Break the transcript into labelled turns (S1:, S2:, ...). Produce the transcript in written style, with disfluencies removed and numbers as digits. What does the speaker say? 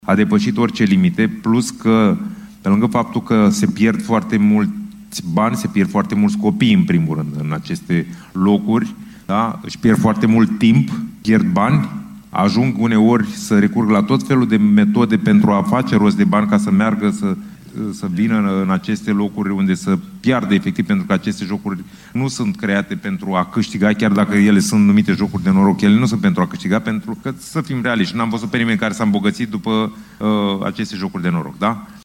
S1: a depășit orice limite, plus că, pe lângă faptul că se pierd foarte mulți bani, se pierd foarte mulți copii, în primul rând, în aceste locuri, da? Își pierd foarte mult timp, pierd bani, ajung uneori să recurg la tot felul de metode pentru a face rost de bani ca să meargă să vină în aceste locuri unde să piardă efectiv, pentru că aceste jocuri nu sunt create pentru a câștiga, chiar dacă ele sunt numite jocuri de noroc, ele nu sunt pentru a câștiga, pentru că, să fim realiști, n-am văzut pe nimeni care s-a îmbogățit după aceste jocuri de noroc, da?